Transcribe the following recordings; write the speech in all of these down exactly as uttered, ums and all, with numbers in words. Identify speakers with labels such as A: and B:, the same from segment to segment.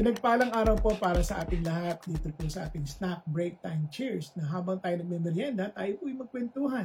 A: Pinagpalang araw po para sa ating lahat dito po sa ating snack break time cheers na habang tayo nagme-merienda, tayo po'y magkwentuhan.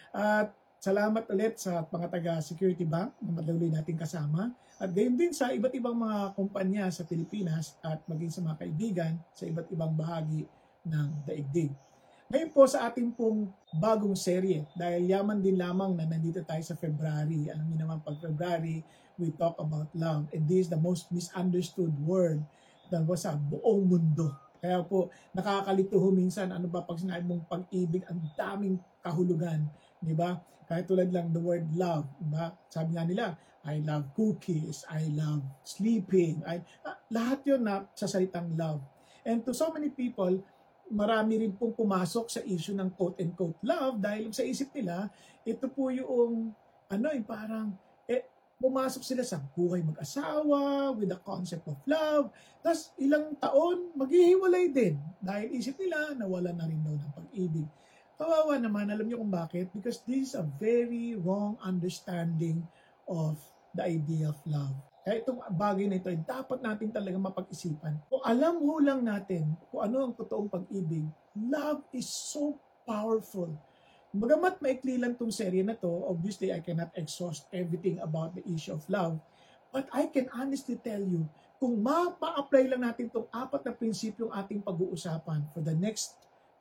A: At salamat ulit sa mga taga-Security Bank na madali nating kasama. At gayon din sa iba't ibang mga kumpanya sa Pilipinas at maging sa mga kaibigan sa iba't ibang bahagi ng daigdig. Ngayon po sa ating pong bagong serye, dahil yaman din lamang na nandito tayo sa February. Alam niyo naman pag February, we talk about love. And this is the most misunderstood word na sa buong mundo. Kaya po, nakakalito minsan, ano ba pag sinabi mong pag-ibig, ang daming kahulugan. Di ba? Kahit tulad lang the word love. Diba? Sabi nga nila, I love cookies, I love sleeping. I, ah, lahat yun na sa salitang love. And to so many people, marami rin pong pumasok sa issue ng quote-unquote love dahil sa isip nila, ito po yung, ano yung parang, eh, pumasok sila sa buhay mag-asawa with the concept of love. Tapos ilang taon, maghihiwalay din dahil isip nila nawala na rin daw ng pag-ibig. Kawawa naman, alam niyo kung bakit? Because this is a very wrong understanding of the idea of love. Kaya itong bagay na ito ay dapat natin talaga mapag-isipan. Kung alam ho lang natin kung ano ang totoong pag-ibig, love is so powerful. Bagamat maikli lang itong serye na to, obviously I cannot exhaust everything about the issue of love, but I can honestly tell you, kung mapa-apply lang natin itong apat na prinsipyong ating pag-uusapan for the next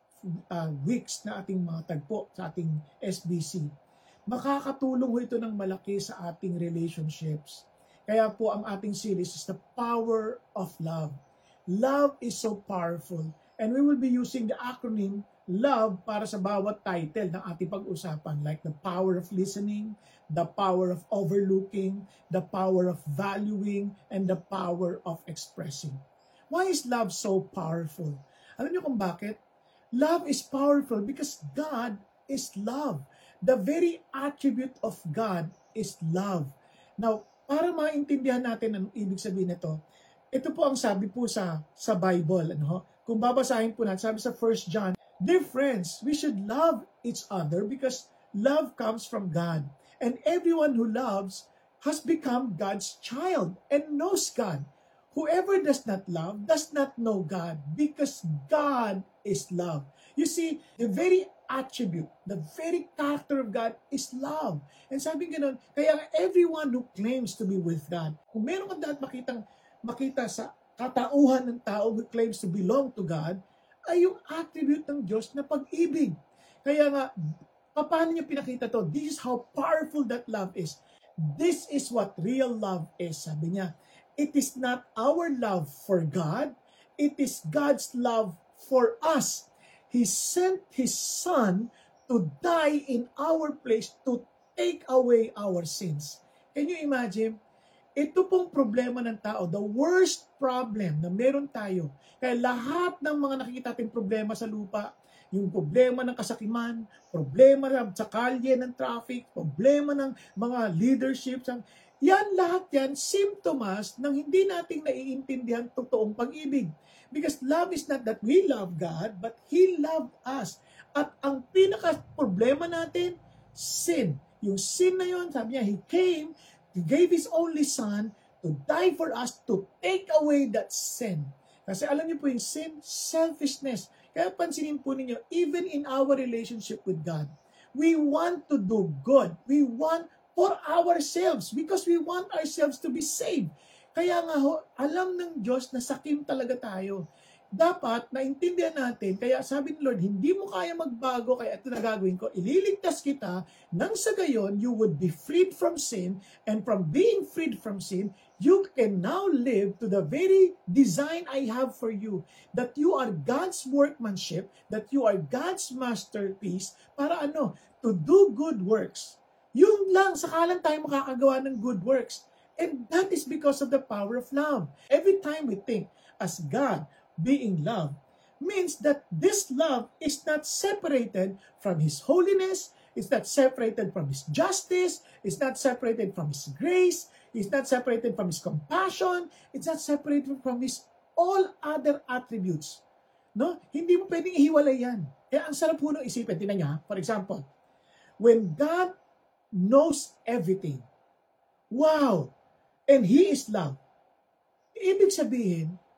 A: uh, weeks na ating mga tagpo sa ating S B C, makakatulong ho ito ng malaki sa ating relationships. Kaya po ang ating series is the power of love. Love is so powerful. And we will be using the acronym LOVE para sa bawat title ng ating pag-usapan, like the power of listening, the power of overlooking, the power of valuing, and the power of expressing. Why is love so powerful? Alam niyo kung bakit? Love is powerful because God is love. The very attribute of God is love. Now, para maintindihan natin ang ibig sabihin nito, ito po ang sabi po sa sa Bible. Ano? Kung babasahin po natin, sabi sa First John, dear friends, we should love each other because love comes from God. And everyone who loves has become God's child and knows God. Whoever does not love does not know God because God is love. You see, the very attribute, the very character of God is love. And sabi ganoon, kaya everyone who claims to be with God, kung meron ka dapat makitang, makita sa katauhan ng tao who claims to belong to God, ay yung attribute ng Diyos na pag-ibig. Kaya nga, paano niya pinakita to? This is how powerful that love is. This is what real love is. Sabi niya, it is not our love for God, it is God's love for us. He sent His Son to die in our place to take away our sins. Can you imagine? Ito pong problema ng tao, the worst problem na meron tayo. Kaya lahat ng mga nakikita nating problema sa lupa, yung problema ng kasakiman, problema sa kalye ng traffic, problema ng mga leadership, yan lahat yan, symptoms ng hindi nating naiintindihan totoong pag-ibig. Because love is not that we love God, but He loved us. At ang pinaka-problema natin, sin. Yung sin na yun, sabi niya, He came, He gave His only Son to die for us, to take away that sin. Kasi alam niyo po yung sin, selfishness. Kaya pansinin po ninyo, even in our relationship with God, we want to do good. We want for ourselves because we want ourselves to be saved. Kaya nga ho, alam ng Diyos na sakim talaga tayo. Dapat naintindihan natin, kaya sabi ni Lord, hindi mo kaya magbago, kaya ito na gagawin ko, ililigtas kita, nang sa gayon, you would be freed from sin, and from being freed from sin, you can now live to the very design I have for you, that you are God's workmanship, that you are God's masterpiece, para ano? To do good works. Yun lang, saka lang tayo makakagawa ng good works. And that is because of the power of love. Every time we think, as God being love, means that this love is not separated from His holiness, it's not separated from His justice, it's not separated from His grace, it's not separated from His compassion, it's not separated from His all other attributes. No? Hindi mo pwedeng ihiwalay yan. Kaya ang sarap po nung isipin, tinan niya, for example, when God knows everything, wow, and He is love, ibig sabihin,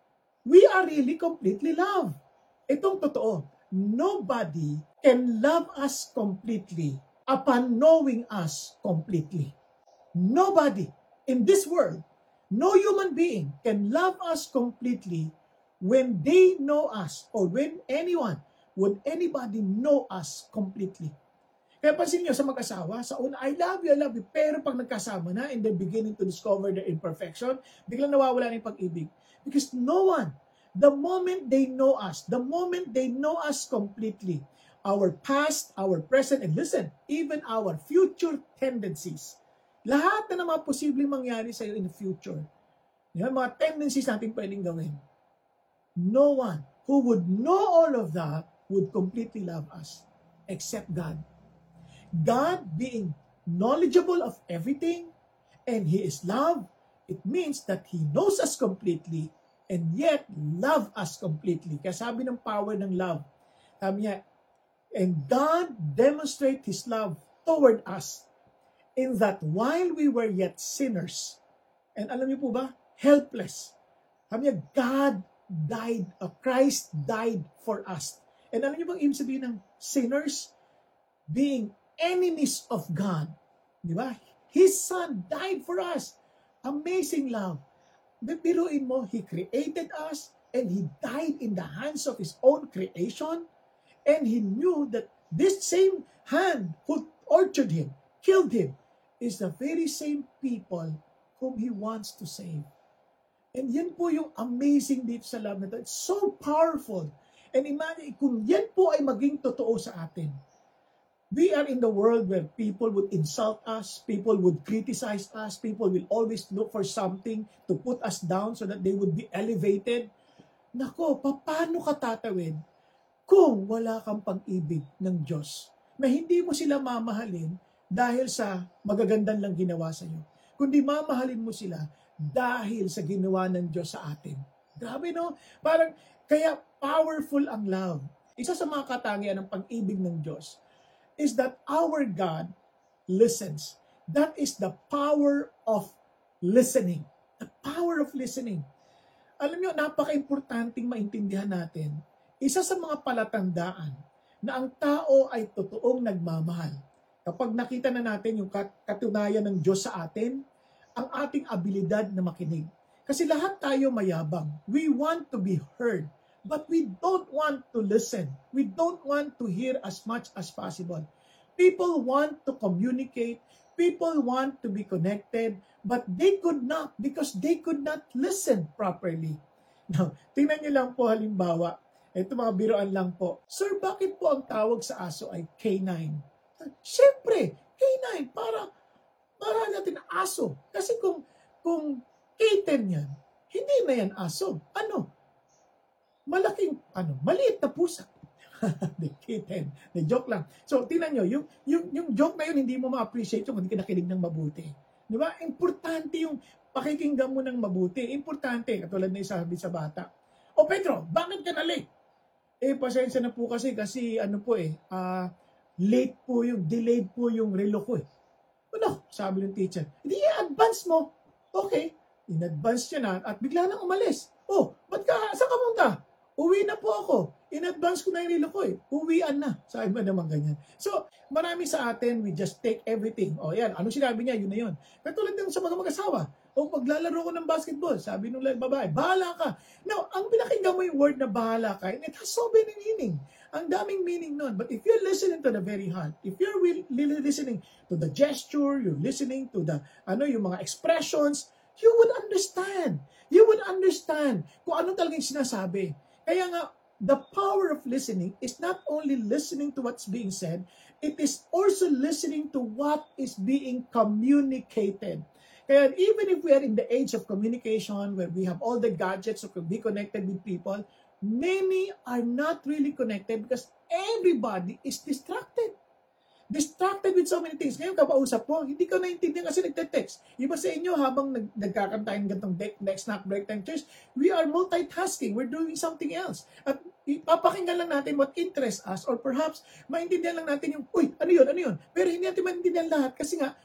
A: we are really completely loved. Itong totoo. Nobody can love us completely upon knowing us completely. Nobody in this world, no human being can love us completely when they know us, or when anyone, would anybody know us completely. Kaya pansin nyo sa mag-asawa, sa una, I love you, I love you, pero pag nagkasama na, and they're beginning to discover their imperfection, biglang nawawala na yung pag-ibig. Because no one, the moment they know us, the moment they know us completely, our past, our present, and listen, even our future tendencies, lahat na mga posibleng mangyari sa iyo in the future, yan, mga tendencies natin pwedeng gawin, no one who would know all of that would completely love us except God. God being knowledgeable of everything, and He is love, it means that He knows us completely and yet love us completely. Kaya sabi ng power ng love, sabi niya, and God demonstrate His love toward us in that while we were yet sinners, and alam niyo po ba, helpless, sabi niya, God died, uh, Christ died for us. And alam niyo bang ibig sabihin ng sinners? Being enemies of God. Di ba? His Son died for us. Amazing love. Biruin mo, He created us and He died in the hands of His own creation, and He knew that this same hand who tortured Him, killed Him, is the very same people whom He wants to save. And yan po yung amazing dito sa love na ito. It's so powerful. And imagine, kung yan po ay maging totoo sa atin, we are in the world where people would insult us, people would criticize us, people will always look for something to put us down so that they would be elevated. Nako, paano ka tatawid kung wala kang pag-ibig ng Diyos? Na hindi mo sila mamahalin dahil sa magagandang lang ginawa sa iyo, kundi mamahalin mo sila dahil sa ginawa ng Diyos sa atin. Grabe, no? Parang, kaya powerful ang love. Isa sa mga katangian ng pag-ibig ng Diyos is that our God listens. That is the power of listening. The power of listening. Alam niyo, napaka-importanting maintindihan natin. Isa sa mga palatandaan na ang tao ay totoong nagmamahal. Kapag nakita na natin yung katunayan ng Diyos sa atin, ang ating abilidad na makinig. Kasi lahat tayo mayabang. We want to be heard. But we don't want to listen. We don't want to hear as much as possible. People want to communicate. People want to be connected. But they could not because they could not listen properly. Now, tingnan niyo lang po halimbawa. Ito mga biroan lang po. Sir, bakit po ang tawag sa aso ay canine? Siyempre, canine. Para, para natin aso. Kasi kung, kung kitten yan, hindi na yan aso. Ano? Malaking, ano, maliit na pusa. The kitten. The joke lang. So, tingnan nyo, yung, yung, yung joke na yun, hindi mo ma-appreciate yung hindi ka nakinig ng mabuti. Di ba? Importante yung pakikinggan mo ng mabuti. Importante, katulad na isabi sa bata. O Pedro, bakit ka na late? Eh, pasensya na po kasi, kasi ano po eh, uh, late po yung, delayed po yung relo ko eh. Ano? Sabi ng teacher, hindi i-advance mo. Okay. In-advance niya na at bigla nang umalis. Oh, ba't ka, saan ka punta? Uwi na po ako. In-advance ko na yung relo ko eh. Uwian na. Sabi mo naman ganyan. So, marami sa atin, we just take everything. O yan, ano sinabi niya, yun na yun. Katulad din sa mga mag-asawa. O paglalaro ko ng basketball, sabi nung babae, bahala ka. Now, ang pinakinggan mo yung word na bahala ka, and it has so many meaning. Ang daming meaning nun. But if you're listening to the very heart, if you're really listening to the gesture, you're listening to the, ano, yung mga expressions, you would understand. You would understand kung ano talagang sinasabi. Kaya nga, the power of listening is not only listening to what's being said, it is also listening to what is being communicated. Kaya even if we are in the age of communication, where we have all the gadgets to be connected with people, many are not really connected because everybody is distracted. Distracted with so many things. Ngayon, kapausap po, hindi ko naintindihan kasi nagte-text. Iba sa inyo, habang nag nagkakantayin gantong next snack break time church, we are multitasking. We're doing something else. At ipapakinggan lang natin what interests us, or perhaps maintindihan lang natin yung, uy, ano yun, ano yun? Pero hindi natin maintindihan lahat kasi nga,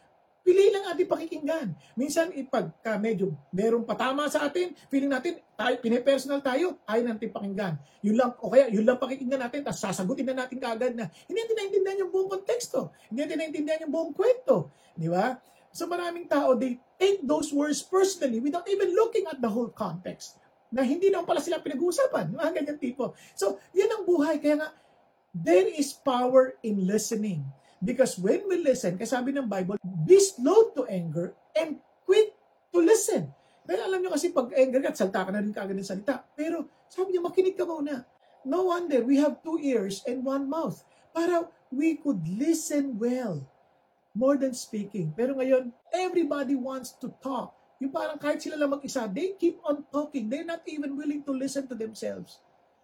A: Pili lang ating pakikinggan. Minsan, ipagka medyo merong patama sa atin, feeling natin, tayo, pinipersonal tayo, ayaw natin pakinggan. Yun lang, o kaya, yun lang pakikinggan natin, tapos sasagutin na natin kaagad na, hindi natin naintindihan yung buong konteksto. Hindi natin naintindihan yung buong kwento. Di ba? So maraming tao, they take those words personally without even looking at the whole context. Na hindi naman pala sila pinag-uusapan. Mga ganyan tipo. So, yan ang buhay. Kaya nga, there is power in listening. Because when we listen, kasi sabi ng Bible, be slow to anger and quick to listen. Dahil alam nyo kasi pag anger ka, salta ka na rin kaagad ng salita. Pero sabi niya, makinig ka muna. No wonder, we have two ears and one mouth. Para we could listen well. More than speaking. Pero ngayon, everybody wants to talk. Yung parang kahit sila lang mag-isa, they keep on talking. They're not even willing to listen to themselves.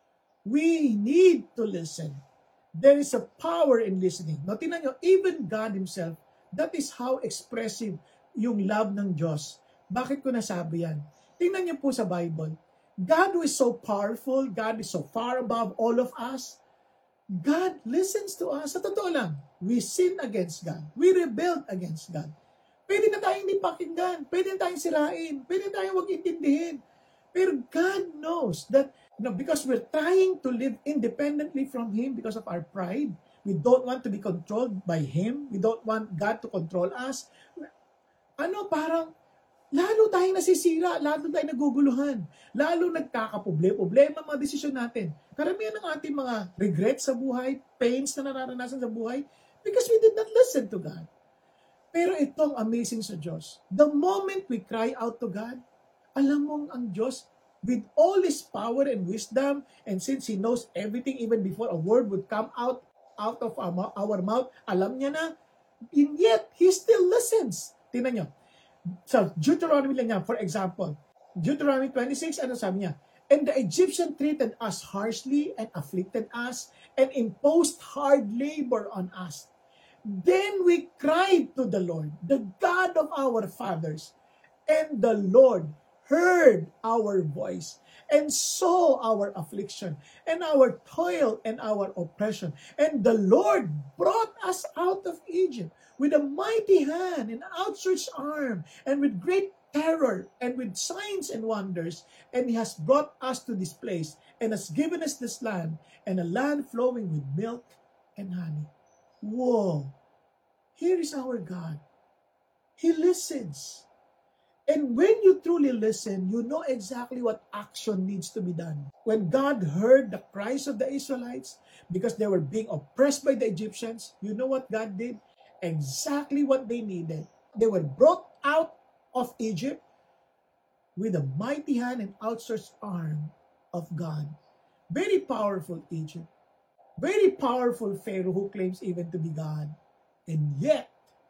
A: We need to listen. There is a power in listening. No, tingnan nyo, even God Himself, that is how expressive yung love ng Diyos. Bakit ko nasabi yan? Tingnan nyo po sa Bible. God who is so powerful, God is so far above all of us, God listens to us. Sa totoo lang, we sin against God. We rebelled against God. Pwede na tayong hindi pakinggan. Pwede na tayong sirain. Pwede na tayong wag intindihin. Pero God knows that you know, because we're trying to live independently from Him because of our pride. We don't want to be controlled by Him. We don't want God to control us. Ano, parang lalo tayong nasisira, lalo tayong naguguluhan, lalo nagkakaproblema ang mga desisyon natin. Karamihan ng ating mga regrets sa buhay, pains na nararanasan sa buhay, because we did not listen to God. Pero itong amazing sa Diyos. The moment we cry out to God, alam mong ang Diyos, with all His power and wisdom, and since He knows everything even before a word would come out out of our, our mouth, alam niya na, and yet, He still listens. Tingnan niyo. So, Deuteronomy lang yan, for example. Deuteronomy twenty-six, ano sabi niya? And the Egyptian treated us harshly and afflicted us and imposed hard labor on us. Then we cried to the Lord, the God of our fathers, and the Lord heard our voice and saw our affliction and our toil and our oppression. And the Lord brought us out of Egypt with a mighty hand and outstretched arm and with great terror and with signs and wonders. And He has brought us to this place and has given us this land and a land flowing with milk and honey. Whoa! Here is our God. He listens. And when you truly listen, you know exactly what action needs to be done. When God heard the cries of the Israelites because they were being oppressed by the Egyptians, you know what God did? Exactly what they needed. They were brought out of Egypt with a mighty hand and outstretched arm of God. Very powerful Egypt. Very powerful Pharaoh who claims even to be God. And yet,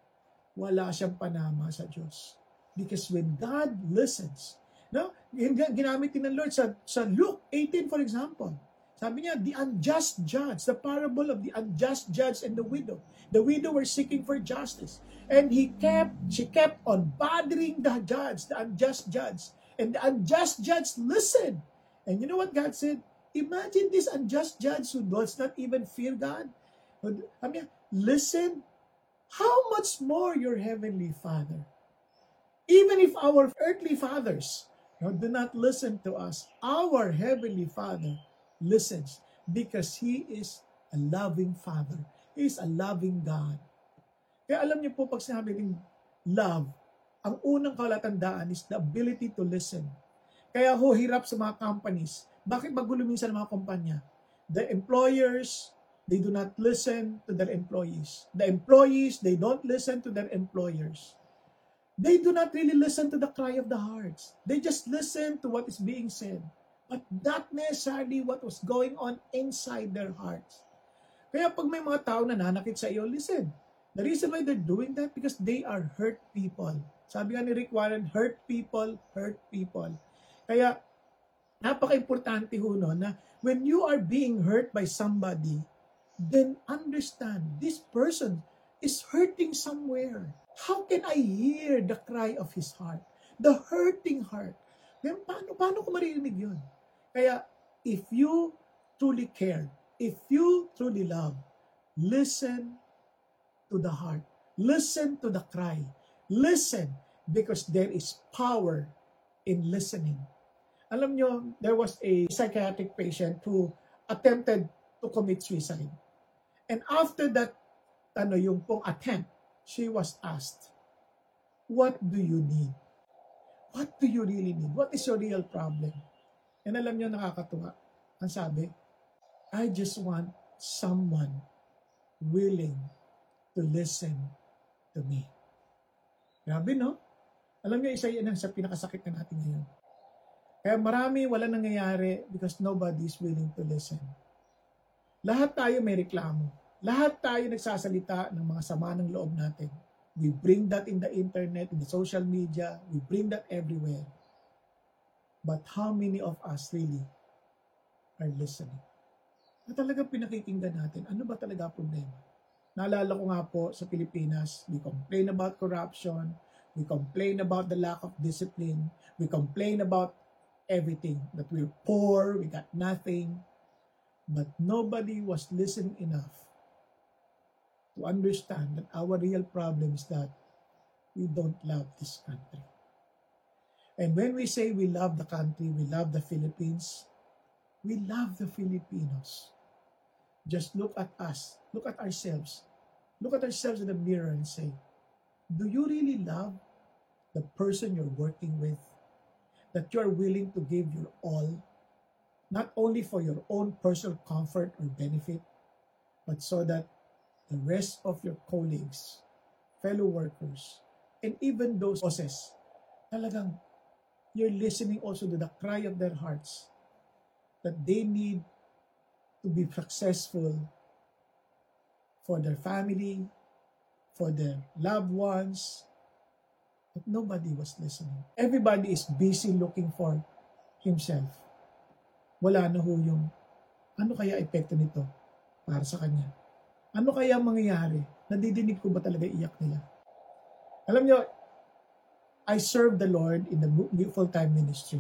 A: wala siyang panama sa Diyos. Because when God listens, no, ginamit din ng Lord sa, sa Luke eighteen, for example. Sabi niya, the unjust judge, the parable of the unjust judge and the widow. The widow were seeking for justice. And he kept, she kept on bothering the judge, the unjust judge. And the unjust judge listened. And you know what God said? Imagine this unjust judge who does not even fear God. I mean, listen, how much more your heavenly Father? Even if our earthly fathers no, do not listen to us, our heavenly Father listens because He is a loving Father. He is a loving God. Kaya alam niyo po, pag sinabi ng love, ang unang kalatandaan is the ability to listen. Kaya ho, hirap sa mga companies. Bakit magulo minsan ang mga kumpanya? The employers, they do not listen to their employees. The employees, they don't listen to their employers. They do not really listen to the cry of the hearts. They just listen to what is being said, but not necessarily what was going on inside their hearts. Kaya pag may mga tao na nanakit sa iyo, listen. The reason why they're doing that, because they are hurt people. Sabi nga ni Rick Warren, hurt people, hurt people. Kaya, napaka-importante ho no, na when you are being hurt by somebody, then understand, this person is hurting somewhere. How can I hear the cry of his heart? The hurting heart. Then, paano, paano ko maririnig yun? Kaya, if you truly care, if you truly love, listen to the heart. Listen to the cry. Listen, because there is power in listening. Alam nyo, there was a psychiatric patient who attempted to commit suicide. And after that, ano, yung pong attempt, she was asked, what do you need? What do you really need? What is your real problem? And alam nyo, nakakatuwa. Ang sabi, I just want someone willing to listen to me. Grabe, no? Alam nyo, isa yan sa pinakasakit na natin ngayon. Kaya marami wala nangyayari because nobody is willing to listen. Lahat tayo may reklamo. Lahat tayo nagsasalita ng mga sama ng loob natin. We bring that in the internet, in the social media. We bring that everywhere. But how many of us really are listening? Na talagang pinakikinggan natin, ano ba talaga problema? Naalala ko nga po sa Pilipinas, we complain about corruption, we complain about the lack of discipline, we complain about everything, that we're poor, we got nothing, but nobody was listening enough to understand that our real problem is that we don't love this country. And when we say we love the country, we love the Philippines, we love the Filipinos. Just look at us, look at ourselves, look at ourselves in the mirror and say, do you really love the person you're working with? That you are willing to give your all, not only for your own personal comfort or benefit, but so that the rest of your colleagues, fellow workers, and even those bosses, talagang you're listening also to the cry of their hearts that they need to be successful for their family, for their loved ones, but nobody was listening. Everybody is busy looking for himself. Wala na ho yung, ano kaya epekto nito para sa kanya? Ano kaya mangyayari? Nadidinig ko ba talaga iyak nila? Alam nyo, I serve the Lord in the full-time ministry.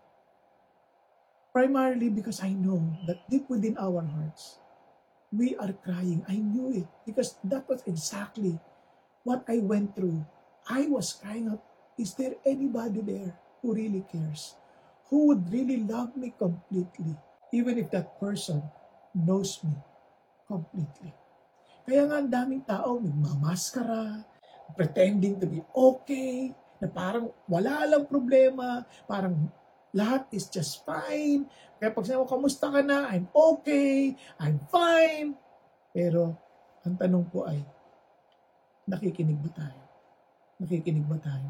A: Primarily because I know that deep within our hearts, we are crying. I knew it because that was exactly what I went through. I was crying out, is there anybody there who really cares? Who would really love me completely? Even if that person knows me completely. Kaya nga ang daming tao nagmamaskara, pretending to be okay, na parang wala lang problema, parang lahat is just fine. Kaya pag sinabi ko, kamusta ka na? I'm okay, I'm fine. Pero ang tanong po ay, nakikinig ba tayo? Nakikinig ba tayo?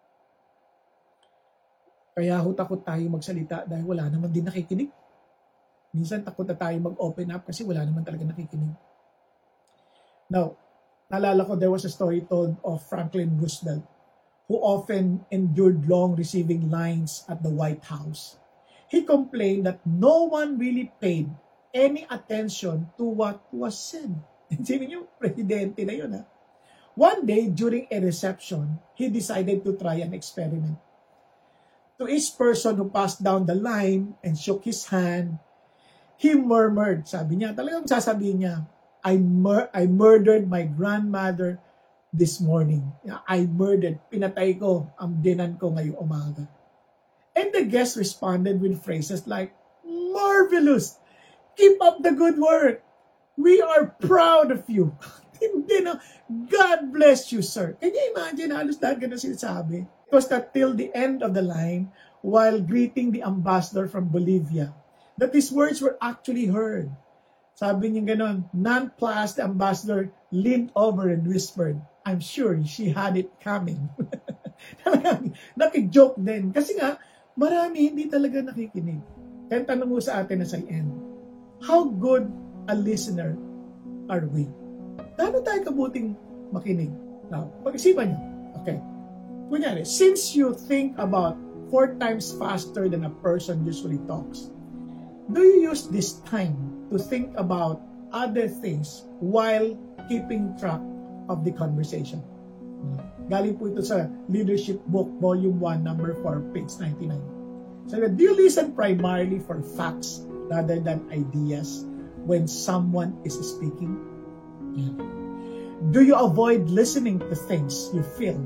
A: Kaya ho takot tayo magsalita dahil wala naman din nakikinig. Minsan takot na tayo mag-open up kasi wala naman talaga nakikinig. Now, naalala ko, there was a story told of Franklin Roosevelt who often endured long receiving lines at the White House. He complained that no one really paid any attention to what was said. Sino yung presidente na yun, ha? One day, during a reception, he decided to try an experiment. To each person who passed down the line and shook his hand, he murmured, sabi niya, talagang sasabihin niya, I, mur- I murdered my grandmother this morning. I murdered, pinatay ko ang dinan ko ngayong umaga. And the guest responded with phrases like, marvelous! Keep up the good work! We are proud of you! Hindi na, God bless you, sir. Can you imagine, halos lahat ganun sinasabi? It was not till the end of the line, while greeting the ambassador from Bolivia, that these words were actually heard. Sabi niya ganun, nonplussed, the ambassador leaned over and whispered, I'm sure she had it coming. Nakijoke din. Kasi nga, marami hindi talaga nakikinig. Kaya tanong mo sa atin as I end, how good a listener are we? Gaano tayo kabuting makinig? Now, pag-isipan niyo. Okay. Kunyari, since you think about four times faster than a person usually talks, do you use this time to think about other things while keeping track of the conversation? Galing po ito sa Leadership Book, Volume one, Number four, page ninety-nine. So, do you listen primarily for facts rather than ideas when someone is speaking? Yeah. Do you avoid listening to things you feel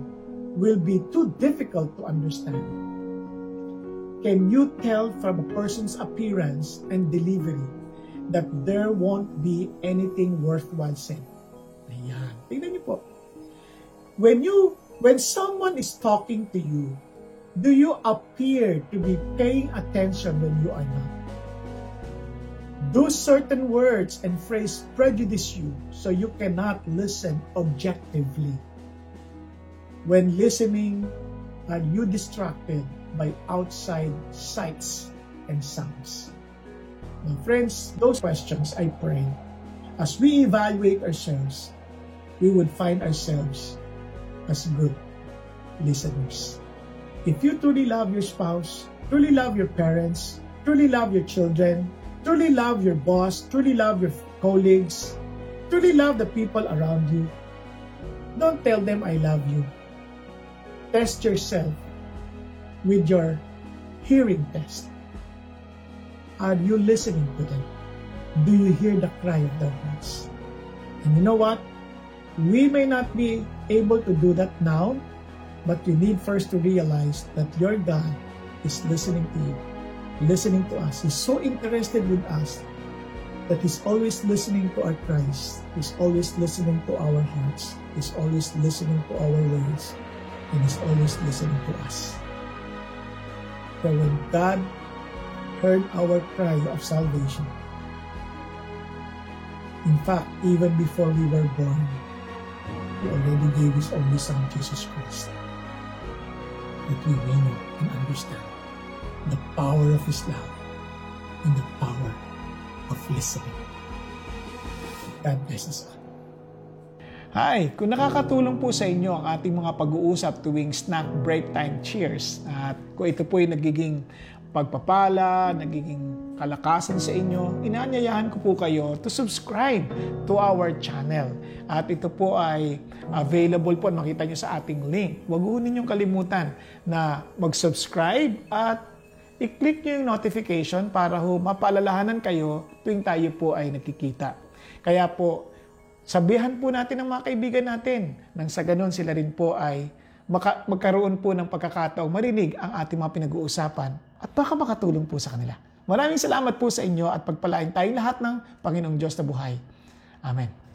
A: will be too difficult to understand? Can you tell from a person's appearance and delivery that there won't be anything worthwhile said? Ayan. Tingnan niyo po. When you, when someone is talking to you, do you appear to be paying attention when you are not? Do certain words and phrases prejudice you so you cannot listen objectively? When listening, are you distracted by outside sights and sounds? Now, friends, those questions, I pray, as we evaluate ourselves, we would find ourselves as good listeners. If you truly love your spouse, truly love your parents, truly love your children, truly love your boss, truly love your colleagues, truly love the people around you, don't tell them I love you. Test yourself with your hearing test. Are you listening to them? Do you hear the cry of their hearts? And you know what? We may not be able to do that now, but you need first to realize that your God is listening to you, listening to us. He's so interested with us that He's always listening to our cries. He's always listening to our hearts. He's always listening to our words. And He's always listening to us. For when God heard our cry of salvation, in fact, even before we were born, He already gave His only Son, Jesus Christ, that we may know and understand the power of His love and the power of listening. God bless us all.
B: Hi! Kung nakakatulong po sa inyo ang ating mga pag-uusap tuwing snack break time cheers at kung ito po ay nagiging pagpapala, nagiging kalakasan sa inyo, inaanyayahan ko po kayo to subscribe to our channel. At ito po ay available po, makita nyo sa ating link. Huwag ho ninyong kalimutan na mag-subscribe at i-click nyo yung notification para ho mapaalalahanan kayo tuwing tayo po ay nagkikita. Kaya po, sabihan po natin ang mga kaibigan natin nang sa ganun sila rin po ay maka- magkaroon po ng pagkakataong marinig ang ating mga pinag-uusapan at baka makatulong po sa kanila. Maraming salamat po sa inyo at pagpalain tayong lahat ng Panginoong Diyos na buhay. Amen.